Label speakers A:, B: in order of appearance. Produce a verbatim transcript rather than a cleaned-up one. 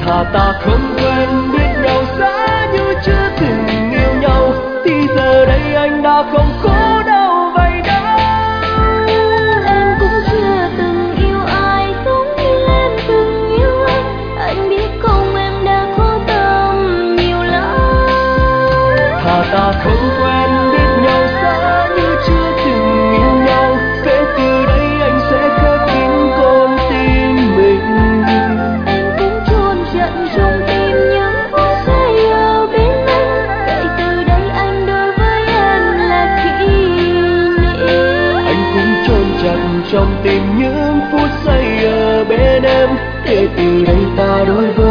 A: Thà ta không quen biết nhau giá như chưa từng yêu nhau, thì giờ đây anh đã không khổ đau vậy đâu.
B: Em cũng chưa từng yêu ai giống như em từng yêu anh. Anh biết không, em đã khó tâm nhiều lắm.
A: Thà ta không quen biết nhau giá như chưa từng yêu nhau, để từ đây anh sẽ khép kín con tim mình.
B: Anh cũng chôn trận trong tim những phút giây ở bên anh. Kể từ đây anh đối với em là kỷ niệm.
A: Anh cũng chôn chặt trong tim những phút giây ở bên em, để từ đây ta đối với